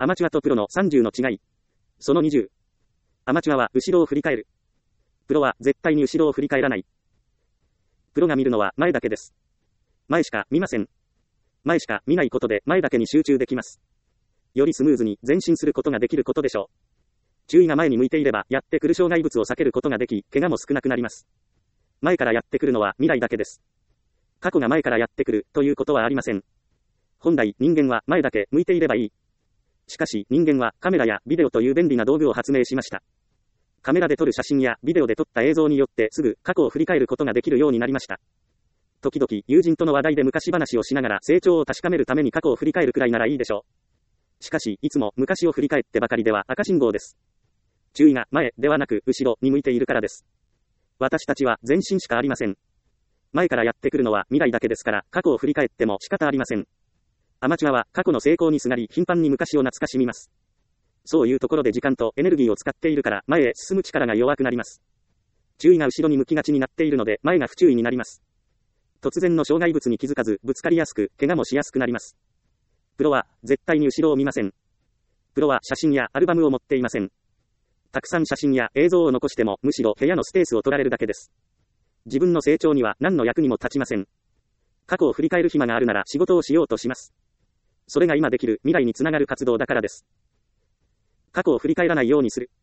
アマチュアとプロの30の違い。その20。アマチュアは後ろを振り返る。プロは絶対に後ろを振り返らない。プロが見るのは前だけです。前しか見ません。前しか見ないことで前だけに集中できます。よりスムーズに前進することができることでしょう。注意が前に向いていれば、やってくる障害物を避けることができ、怪我も少なくなります。前からやってくるのは未来だけです。過去が前からやってくるということはありません。本来人間は前だけ向いていればいい。しかし人間はカメラやビデオという便利な道具を発明しました。カメラで撮る写真やビデオで撮った映像によってすぐ過去を振り返ることができるようになりました。時々友人との話題で昔話をしながら成長を確かめるために過去を振り返るくらいならいいでしょう。しかしいつも昔を振り返ってばかりでは赤信号です。注意が前ではなく後ろに向いているからです。私たちは前進しかありません。前からやってくるのは未来だけですから過去を振り返っても仕方ありません。アマチュアは過去の成功にすがり頻繁に昔を懐かしみます。そういうところで時間とエネルギーを使っているから前へ進む力が弱くなります。注意が後ろに向きがちになっているので前が不注意になります。突然の障害物に気づかずぶつかりやすく怪我もしやすくなります。プロは絶対に後ろを見ません。プロは写真やアルバムを持っていません。たくさん写真や映像を残してもむしろ部屋のスペースを取られるだけです。自分の成長には何の役にも立ちません。過去を振り返る暇があるなら仕事をしようとします。それが今できる未来につながる活動だからです。過去を振り返らないようにする。